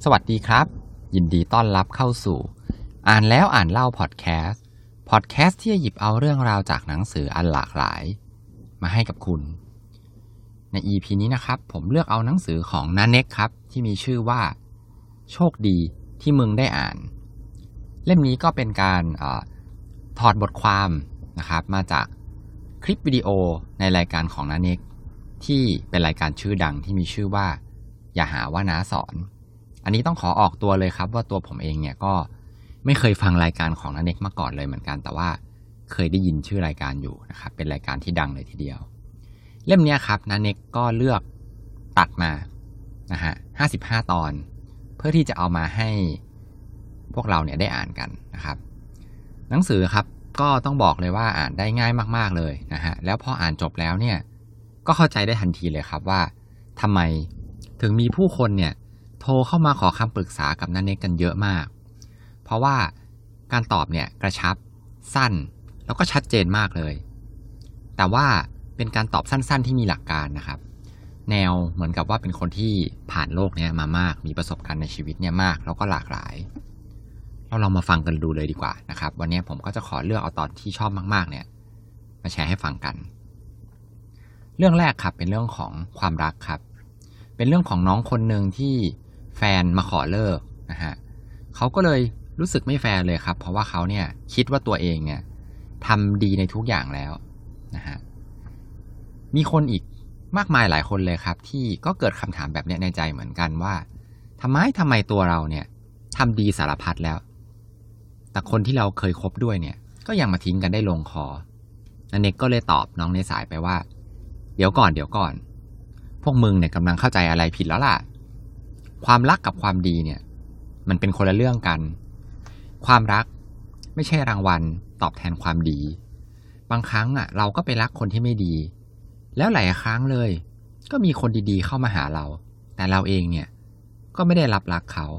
สวัสดีครับยินดีต้อนรับเข้าสู่อ่านแล้วอ่านเล่าพอดแคสต์ที่จะหยิบเอาเรื่องราวจากหนังสืออันหลากหลายมาให้กับคุณใน EP นี้นะครับผมเลือกเอาหนังสือของนาเน็กครับที่มีชื่อว่าโชคดีที่มึงได้อ่านเล่มนี้ก็เป็นการถอดบทความนะครับมาจากคลิปวิดีโอในรายการของนาเน็กที่เป็นรายการชื่อดังที่มีชื่อว่าอย่าหาว่าน้าสอนอันนี้ต้องขอออกตัวเลยครับว่าตัวผมเองเนี่ยก็ไม่เคยฟังรายการของนาเน็กมาก่อนเลยเหมือนกันแต่ว่าเคยได้ยินชื่อรายการอยู่นะครับเป็นรายการที่ดังเลยทีเดียวเล่มนี้ครับนาเน็กก็เลือกตัดมานะฮะ55 ตอนเพื่อที่จะเอามาให้พวกเราเนี่ยได้อ่านกันนะครับหนังสือครับก็ต้องบอกเลยว่าอ่านได้ง่ายมากๆเลยนะฮะแล้วพออ่านจบแล้วเนี่ยก็เข้าใจได้ทันทีเลยครับว่าทำไมถึงมีผู้คนเนี่ยโทรเข้ามาขอคำปรึกษากับนาเน็กกันเยอะมากเพราะว่าการตอบเนี่ยกระชับสั้นแล้วก็ชัดเจนมากเลยแต่ว่าเป็นการตอบสั้นๆที่มีหลักการนะครับแนวเหมือนกับว่าเป็นคนที่ผ่านโลกนี้มามากมีประสบการณ์ในชีวิตเนี่ยมากแล้วก็หลากหลายเราลองมาฟังกันดูเลยดีกว่านะครับวันนี้ผมก็จะขอเลือกเอาตอนที่ชอบมากๆเนี่ยมาแชร์ให้ฟังกันเรื่องแรกครับเป็นเรื่องของความรักครับเป็นเรื่องของน้องคนหนึ่งที่แฟนมาขอเลิกนะฮะเขาก็เลยรู้สึกไม่แฟร์เลยครับเพราะว่าเขาเนี่ยคิดว่าตัวเองเนี่ยทำดีในทุกอย่างแล้วนะฮะมีคนอีกมากมายหลายคนเลยครับที่ก็เกิดคำถามแบบนี้ในใจเหมือนกันว่าทำไมตัวเราเนี่ยทำดีสารพัดแล้วแต่คนที่เราเคยคบด้วยเนี่ยก็ยังมาทิ้งกันได้ลงคอนันเน็กก็เลยตอบน้องในสายไปว่าเดี๋ยวก่อนพวกมึงเนี่ยกำลังเข้าใจอะไรผิดแล้วล่ะความรักกับความดีเนี่ยมันเป็นคนละเรื่องกันความรักไม่ใช่รางวัลตอบแทนความดีบางครั้งเราก็ไปรักคนที่ไม่ดีแล้วหลายครั้งเลยก็มีคนดีๆเข้ามาหาเราแต่เราเองเนี่ยก็ไม่ได้รับรักเขา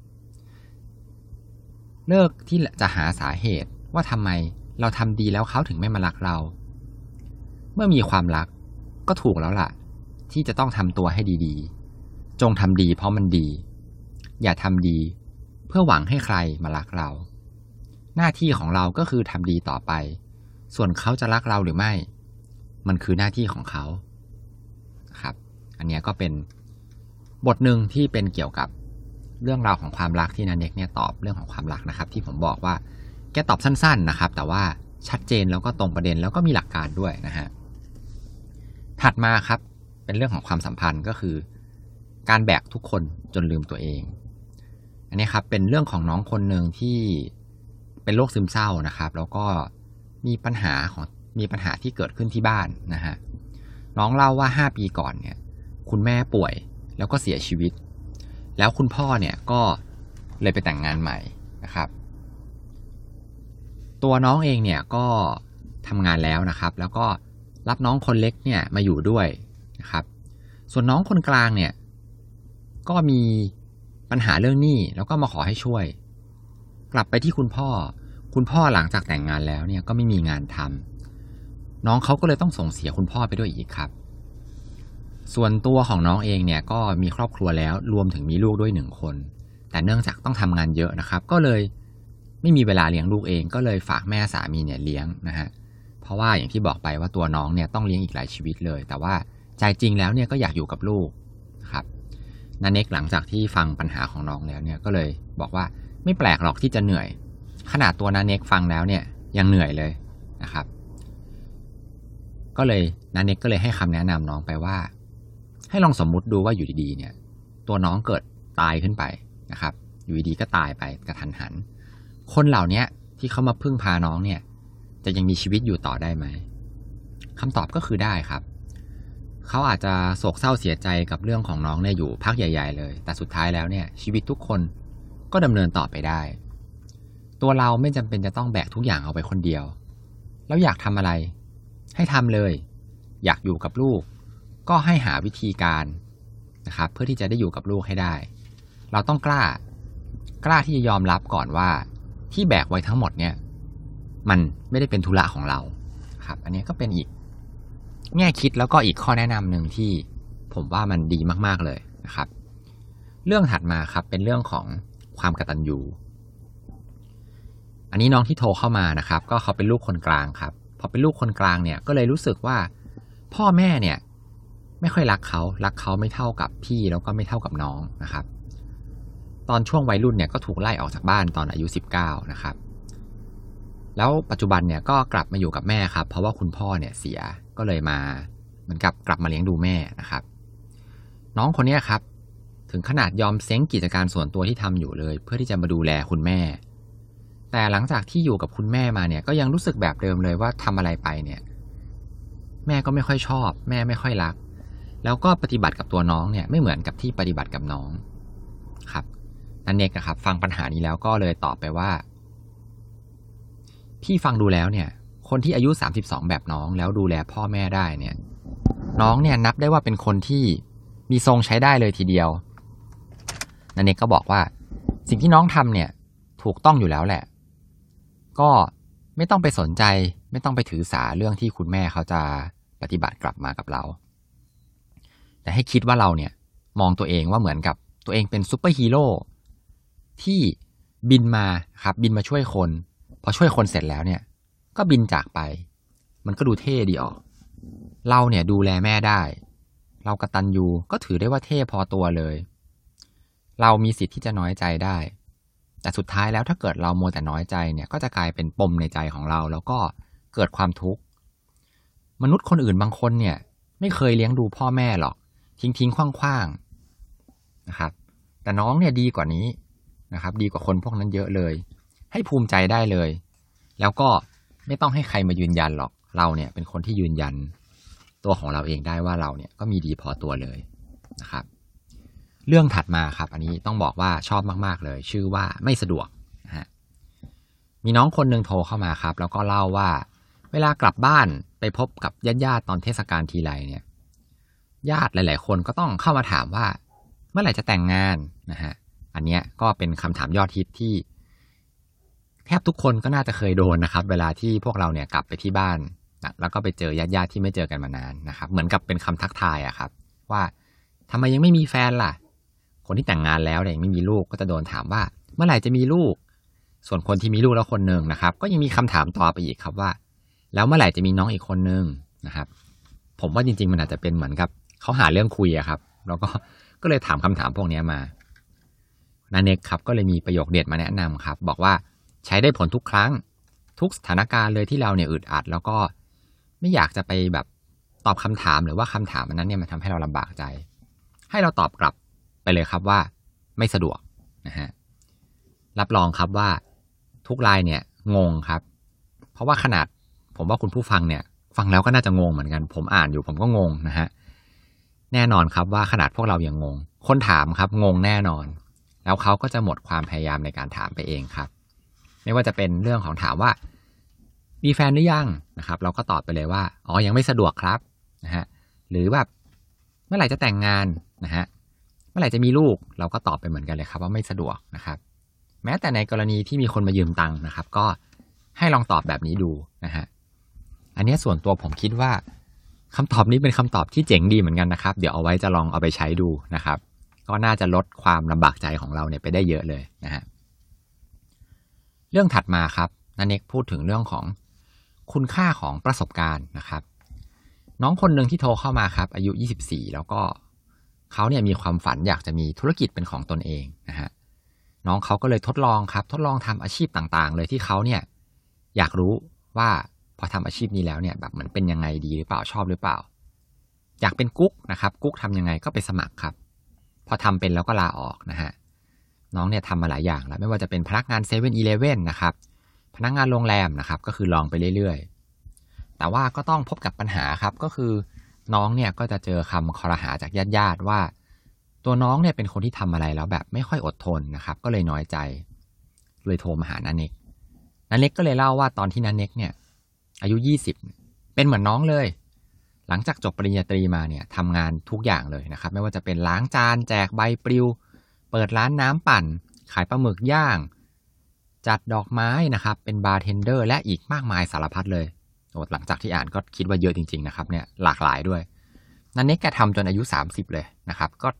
เลิกที่จะหาสาเหตุว่าทำไมเราทำดีแล้วเขาถึงไม่มารักเราเมื่อมีความรักก็ถูกแล้วล่ะที่จะต้องทำตัวให้ดีๆจงทำดีเพราะมันดีอย่าทำดีเพื่อหวังให้ใครมารักเราหน้าที่ของเราก็คือทำดีต่อไปส่วนเขาจะรักเราหรือไม่มันคือหน้าที่ของเขาครับอันนี้ก็เป็นบทหนึ่งที่เป็นเกี่ยวกับเรื่องราวของความรักที่นาเน็กเนี่ยตอบเรื่องของความรักนะครับที่ผมบอกว่าแกตอบสั้นๆนะครับแต่ว่าชัดเจนแล้วก็ตรงประเด็นแล้วก็มีหลักการด้วยนะฮะถัดมาครับเป็นเรื่องของความสัมพันธ์ก็คือการแบกทุกคนจนลืมตัวเองอันนี้ครับเป็นเรื่องของน้องคนหนึ่งที่เป็นโรคซึมเศร้านะครับแล้วก็มีปัญหาที่เกิดขึ้นที่บ้านนะฮะน้องเล่าว่า5 ปีก่อนเนี่ยคุณแม่ป่วยแล้วก็เสียชีวิตแล้วคุณพ่อเนี่ยก็เลยไปแต่งงานใหม่นะครับตัวน้องเองเนี่ยก็ทำงานแล้วนะครับแล้วก็รับน้องคนเล็กเนี่ยมาอยู่ด้วยนะครับส่วนน้องคนกลางเนี่ยก็มีปัญหาเรื่องหนี้แล้วก็มาขอให้ช่วยกลับไปที่คุณพ่อหลังจากแต่งงานแล้วเนี่ยก็ไม่มีงานทำน้องเขาก็เลยต้องส่งเสียคุณพ่อไปด้วยอีกครับส่วนตัวของน้องเองเนี่ยก็มีครอบครัวแล้วรวมถึงมีลูกด้วย1 คนแต่เนื่องจากต้องทำงานเยอะนะครับก็เลยไม่มีเวลาเลี้ยงลูกเองก็เลยฝากแม่สามีเนี่ยเลี้ยงนะฮะเพราะว่าอย่างที่บอกไปว่าตัวน้องเนี่ยต้องเลี้ยงอีกหลายชีวิตเลยแต่ว่าใจจริงแล้วเนี่ยก็อยากอยู่กับลูกครับนาเน็กหลังจากที่ฟังปัญหาของน้องแล้วเนี่ยก็เลยบอกว่าไม่แปลกหรอกที่จะเหนื่อยขนาดตัวนาเน็กฟังแล้วเนี่ยยังเหนื่อยเลยนะครับก็เลยนาเน็กก็เลยให้คำแนะนำน้องไปว่าให้ลองสมมุติดูว่าอยู่ดีๆเนี่ยตัวน้องเกิดตายขึ้นไปนะครับอยู่ดีๆก็ตายไปกระทันหันคนเหล่านี้ที่เขามาพึ่งพาน้องเนี่ยจะยังมีชีวิตอยู่ต่อได้ไหมคำตอบก็คือได้ครับเขาอาจจะโศกเศร้าเสียใจกับเรื่องของน้องเนี่ยอยู่พักใหญ่ๆเลยแต่สุดท้ายแล้วเนี่ยชีวิตทุกคนก็ดำเนินต่อไปได้ตัวเราไม่จำเป็นจะต้องแบกทุกอย่างเอาไปคนเดียวแล้วอยากทำอะไรให้ทำเลยอยากอยู่กับลูกก็ให้หาวิธีการนะครับเพื่อที่จะได้อยู่กับลูกให้ได้เราต้องกล้าที่จะยอมรับก่อนว่าที่แบกไว้ทั้งหมดเนี่ยมันไม่ได้เป็นธุระของเราครับอันนี้ก็เป็นอีกแง่คิดแล้วก็อีกข้อแนะนำหนึ่งที่ผมว่ามันดีมากๆเลยนะครับเรื่องถัดมาครับเป็นเรื่องของความกตัญญูอันนี้น้องที่โทรเข้ามานะครับก็เขาเป็นลูกคนกลางครับพอเป็นลูกคนกลางเนี่ยก็เลยรู้สึกว่าพ่อแม่เนี่ยไม่ค่อยรักเขาไม่เท่ากับพี่แล้วก็ไม่เท่ากับน้องนะครับตอนช่วงวัยรุ่นเนี่ยก็ถูกไล่ออกจากบ้านตอนอายุ19นะครับแล้วปัจจุบันเนี่ยก็กลับมาอยู่กับแม่ครับเพราะว่าคุณพ่อเนี่ยเสียก็เลยมาเหมือนกับกลับมาเลี้ยงดูแม่นะครับน้องคนนี้ครับถึงขนาดยอมเซ้งกิจการส่วนตัวที่ทำอยู่เลยเพื่อที่จะมาดูแลคุณแม่แต่หลังจากที่อยู่กับคุณแม่มาเนี่ยก็ยังรู้สึกแบบเดิมเลยว่าทำอะไรไปเนี่ยแม่ก็ไม่ค่อยชอบแม่ไม่ค่อยรักแล้วก็ปฏิบัติกับตัวน้องเนี่ยไม่เหมือนกับที่ปฏิบัติกับน้องครับนันเนกนะครับฟังปัญหานี้แล้วก็เลยตอบไปว่าพี่ฟังดูแล้วเนี่ยคนที่อายุ32แบบน้องแล้วดูแลพ่อแม่ได้เนี่ยน้องเนี่ยนับได้ว่าเป็นคนที่มีทรงใช้ได้เลยทีเดียวนันเนกก็บอกว่าสิ่งที่น้องทำเนี่ยถูกต้องอยู่แล้วแหละก็ไม่ต้องไปสนใจไม่ต้องไปถือสาเรื่องที่คุณแม่เขาจะปฏิบัติกลับมากับเราแต่ให้คิดว่าเราเนี่ยมองตัวเองว่าเหมือนกับตัวเองเป็นซูเปอร์ฮีโร่ที่บินมาครับบินมาช่วยคนพอช่วยคนเสร็จแล้วเนี่ยก็บินจากไปมันก็ดูเท่ดีออกเราเนี่ยดูแลแม่ได้เรากตัญญูก็ถือได้ว่าเท่พอตัวเลยเรามีสิทธิ์ที่จะน้อยใจได้แต่สุดท้ายแล้วถ้าเกิดเราโมแต่น้อยใจเนี่ยก็จะกลายเป็นปมในใจของเราแล้วก็เกิดความทุกข์มนุษย์คนอื่นบางคนเนี่ยไม่เคยเลี้ยงดูพ่อแม่หรอกทิ้งขว้างๆนะครับแต่น้องเนี่ยดีกว่านี้นะครับดีกว่าคนพวกนั้นเยอะเลยให้ภูมิใจได้เลยแล้วก็ไม่ต้องให้ใครมายืนยันหรอกเราเนี่ยเป็นคนที่ยืนยันตัวของเราเองได้ว่าเราเนี่ยก็มีดีพอตัวเลยนะครับเรื่องถัดมาครับอันนี้ต้องบอกว่าชอบมากๆเลยชื่อว่าไม่สะดวกนะฮะมีน้องคนนึงโทรเข้ามาครับแล้วก็เล่าว่าเวลากลับบ้านไปพบกับญาติๆตอนเทศกาลทีไรเนี่ยญาติหลายๆคนก็ต้องเข้ามาถามว่าเมื่อไหร่จะแต่งงานนะฮะอันเนี้ยก็เป็นคำถามยอดฮิตที่แทบทุกคนก็น่าจะเคยโดนนะครับเวลาที่พวกเราเนี่ยกลับไปที่บ้านนะแล้วก็ไปเจอญาติๆที่ไม่เจอกันมานานนะครับเหมือนกับเป็นคำทักทายอะครับว่าทำไมยังไม่มีแฟนล่ะคนที่แต่งงานแล้วเนี่ยยังไม่มีลูกก็จะโดนถามว่าเมื่อไหร่จะมีลูกส่วนคนที่มีลูกแล้วคนนึงนะครับก็ยังมีคำถามต่อไปอีกครับว่าแล้วเมื่อไหร่จะมีน้องอีกคนนึงนะครับผมว่าจริงๆมันอาจจะเป็นเหมือนกับเขาหาเรื่องคุยอะครับแล้วก็เลยถามคำถามพวกนี้มานาเนกครับก็เลยมีประโยคเด็ดมาแนะนำครับบอกว่าใช้ได้ผลทุกครั้งทุกสถานการณ์เลยที่เราเนี่ยอึดอัดแล้วก็ไม่อยากจะไปแบบตอบคำถามหรือว่าคำถามนั้นเนี่ยมันทำให้เราลำบากใจให้เราตอบกลับไปเลยครับว่าไม่สะดวกนะฮะรับรองครับว่าทุกรายเนี่ยงงครับเพราะว่าขนาดผมว่าคุณผู้ฟังเนี่ยฟังแล้วก็น่าจะงงเหมือนกันผมอ่านอยู่ผมก็งงนะฮะแน่นอนครับว่าขนาดพวกเรายังงงคนถามครับงงแน่นอนแล้วเขาก็จะหมดความพยายามในการถามไปเองครับไม่ว่าจะเป็นเรื่องของถามว่ามีแฟนหรือยังนะครับเราก็ตอบไปเลยว่าอ๋อยังไม่สะดวกครับนะฮะหรือแบบเมื่อไหร่จะแต่งงานนะฮะเมื่อไหร่จะมีลูกเราก็ตอบไปเหมือนกันเลยครับว่าไม่สะดวกนะครับแม้แต่ในกรณีที่มีคนมายืมตังค์นะครับก็ให้ลองตอบแบบนี้ดูนะฮะอันนี้ส่วนตัวผมคิดว่าคำตอบนี้เป็นคำตอบที่เจ๋งดีเหมือนกันนะครับเดี๋ยวเอาไว้จะลองเอาไปใช้ดูนะครับก็น่าจะลดความลำบากใจของเราเนี่ยไปได้เยอะเลยนะฮะเรื่องถัดมาครับนันเนกพูดถึงเรื่องของคุณค่าของประสบการณ์นะครับน้องคนหนึ่งที่โทรเข้ามาครับอายุ24แล้วก็เขาเนี่ยมีความฝันอยากจะมีธุรกิจเป็นของตนเองนะฮะน้องเขาก็เลยทดลองทำอาชีพต่างๆเลยที่เขาเนี่ยอยากรู้ว่าพอทำอาชีพนี้แล้วเนี่ยแบบเหมือนเป็นยังไงดีหรือเปล่าชอบหรือเปล่าอยากเป็นกุ๊กนะครับกุ๊กทำยังไงก็ไปสมัครครับพอทำเป็นแล้วก็ลาออกนะฮะน้องเนี่ยทำมาหลายอย่างแล้วไม่ว่าจะเป็นพนักงาน7-Elevenนะครับพนักงานโรงแรมนะครับก็คือลองไปเรื่อยๆแต่ว่าก็ต้องพบกับปัญหาครับก็คือน้องเนี่ยก็จะเจอคำคอรหาจากญาติๆว่าตัวน้องเนี่ยเป็นคนที่ทำอะไรแล้วแบบไม่ค่อยอดทนนะครับก็เลยน้อยใจเลยโทรมาหานันเน็กก็เลยเล่าว่าตอนที่นันเน็กเนี่ยอายุ20เป็นเหมือนน้องเลยหลังจากจบปริญญาตรีมาเนี่ยทำงานทุกอย่างเลยนะครับไม่ว่าจะเป็นล้างจานแจกใบปลิวเปิดร้านน้ำปั่นขายปลาหมึกย่างจัดดอกไม้นะครับเป็นบาร์เทนเดอร์และอีกมากมายสารพัดเลยโอ้หลังจากที่อ่านก็คิดว่าเยอะจริงๆนะครับเนี่ยหลากหลายด้วยนันเน็กแกทำจนอายุ30เลยนะครับก็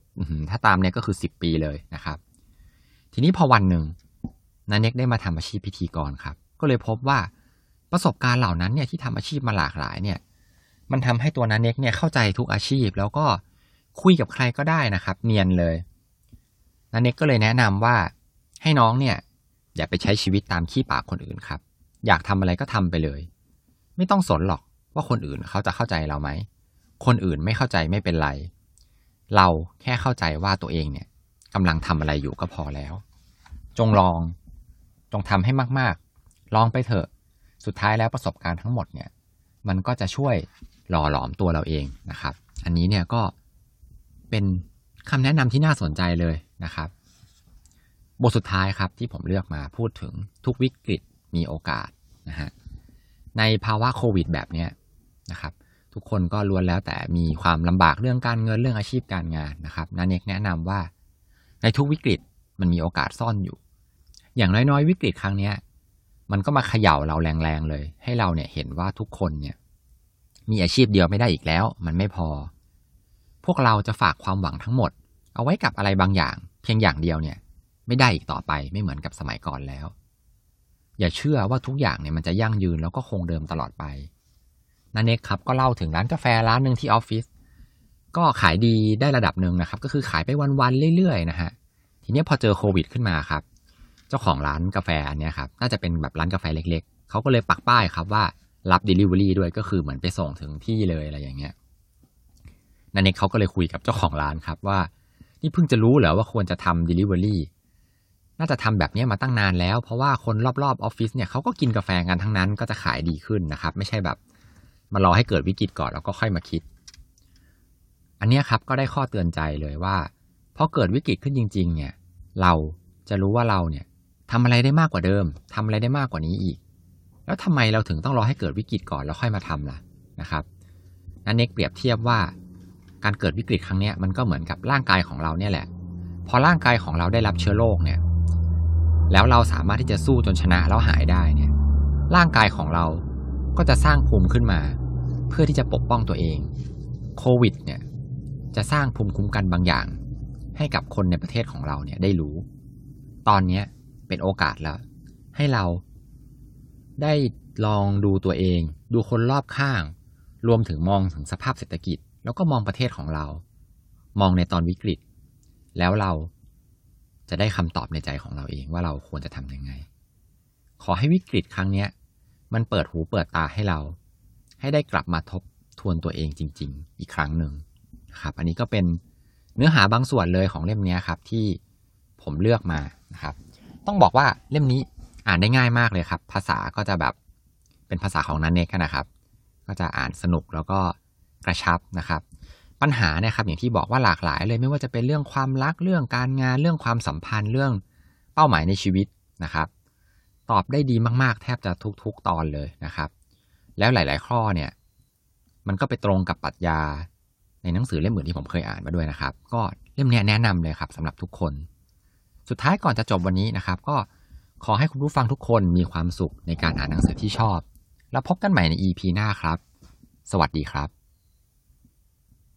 ถ้าตามเนี่ยก็คือ10 ปีเลยนะครับทีนี้พอวันหนึ่งนาเน็กได้มาทำอาชีพพิธีกรครับก็เลยพบว่าประสบการณ์เหล่านั้นเนี่ยที่ทำอาชีพมาหลากหลายเนี่ยมันทำให้ตัวนาเน็กเนี่ยเข้าใจทุกอาชีพแล้วก็คุยกับใครก็ได้นะครับเนียนเลยนาเน็กก็เลยแนะนำว่าให้น้องเนี่ยอย่าไปใช้ชีวิตตามขี้ปากคนอื่นครับอยากทำอะไรก็ทำไปเลยไม่ต้องสนหรอกว่าคนอื่นเขาจะเข้าใจเราไหมคนอื่นไม่เข้าใจไม่เป็นไรเราแค่เข้าใจว่าตัวเองเนี่ยกำลังทำอะไรอยู่ก็พอแล้วจงทำให้มากๆลองไปเถอะสุดท้ายแล้วประสบการณ์ทั้งหมดเนี่ยมันก็จะช่วยหล่อหลอมตัวเราเองนะครับอันนี้เนี่ยก็เป็นคำแนะนำที่น่าสนใจเลยนะครับบทสุดท้ายครับที่ผมเลือกมาพูดถึงทุกวิกฤตมีโอกาสนะฮะในภาวะโควิดแบบนี้นะครับทุกคนก็ล้วนแล้วแต่มีความลำบากเรื่องการเงินเรื่องอาชีพการงานนะครับนาเน็กแนะนำว่าในทุกวิกฤตมันมีโอกาสซ่อนอยู่อย่างน้อยๆวิกฤตครั้งนี้มันก็มาเขย่าเราแรงๆเลยให้เราเนี่ยเห็นว่าทุกคนเนี่ยมีอาชีพเดียวไม่ได้อีกแล้วมันไม่พอพวกเราจะฝากความหวังทั้งหมดเอาไว้กับอะไรบางอย่างเพียงอย่างเดียวเนี่ยไม่ได้อีกต่อไปไม่เหมือนกับสมัยก่อนแล้วอย่าเชื่อว่าทุกอย่างเนี่ยมันจะยั่งยืนแล้วก็คงเดิมตลอดไปนาเน็กครับก็เล่าถึงร้านกาแฟร้านนึงที่ออฟฟิศก็ขายดีได้ระดับหนึ่งนะครับก็คือขายไปวันๆเรื่อยๆนะฮะทีนี้พอเจอโควิดขึ้นมาครับเจ้าของร้านกาแฟอันนี้ครับน่าจะเป็นแบบร้านกาแฟเล็กๆเขาก็เลยปักป้ายครับว่ารับ Delivery ด้วยก็คือเหมือนไปส่งถึงที่เลยอะไรอย่างเงี้ยนาเน็กเขาก็เลยคุยกับเจ้าของร้านครับว่านี่เพิ่งจะรู้เหรอว่าควรจะทำ Delivery น่าจะทำแบบนี้มาตั้งนานแล้วเพราะว่าคนรอบๆออฟฟิศเนี่ยเขาก็กินกาแฟกันทั้งนั้นก็จะขายดีขึ้นนะครับไม่ใช่แบบมารอให้เกิดวิกฤตก่อนแล้วก็ค่อยมาคิดอันนี้ครับก็ได้ข้อเตือนใจเลยว่าพอเกิดวิกฤตขึ้นจริงๆเนี่ยเราจะรู้ว่าเราเนี่ยทำอะไรได้มากกว่าเดิมทำอะไรได้มากกว่านี้อีกแล้วทำไมเราถึงต้องรอให้เกิดวิกฤตก่อนแล้วค่อยมาทำล่ะนะครับนันเน็กเปรียบเทียบว่าการเกิดวิกฤตครั้งนี้มันก็เหมือนกับร่างกายของเราเนี่ยแหละพอร่างกายของเราได้รับเชื้อโรคเนี่ยแล้วเราสามารถที่จะสู้จนชนะแล้วหายได้เนี่ยร่างกายของเราก็จะสร้างภูมิขึ้นมาเพื่อที่จะปกป้องตัวเองโควิดเนี่ยจะสร้างภูมิคุ้มกันบางอย่างให้กับคนในประเทศของเราเนี่ยได้รู้ตอนนี้เป็นโอกาสแล้วให้เราได้ลองดูตัวเองดูคนรอบข้างรวมถึงมองถึงสภาพเศรษฐกิจแล้วก็มองประเทศของเรามองในตอนวิกฤตแล้วเราจะได้คำตอบในใจของเราเองว่าเราควรจะทำยังไงขอให้วิกฤตครั้งนี้มันเปิดหูเปิดตาให้เราให้ได้กลับมาทบทวนตัวเองจริงๆอีกครั้งหนึ่งครับอันนี้ก็เป็นเนื้อหาบางส่วนเลยของเล่มนี้ครับที่ผมเลือกมานะครับต้องบอกว่าเล่มนี้อ่านได้ง่ายมากเลยครับภาษาก็จะแบบเป็นภาษาของนันเน็กนะครับก็จะอ่านสนุกแล้วก็กระชับนะครับปัญหาเนี่ยครับอย่างที่บอกว่าหลากหลายเลยไม่ว่าจะเป็นเรื่องความรักเรื่องการงานเรื่องความสัมพันธ์เรื่องเป้าหมายในชีวิตนะครับตอบได้ดีมากๆแทบจะทุกๆตอนเลยนะครับแล้วหลายๆข้อเนี่ยมันก็ไปตรงกับปรัชญาในหนังสือเล่มอื่นที่ผมเคยอ่านมาด้วยนะครับก็เล่มนี้แนะนำเลยครับสำหรับทุกคนสุดท้ายก่อนจะจบวันนี้นะครับก็ขอให้คุณผู้ฟังทุกคนมีความสุขในการอ่านหนังสือที่ชอบแล้วพบกันใหม่ใน EP หน้าครับสวัสดีครับ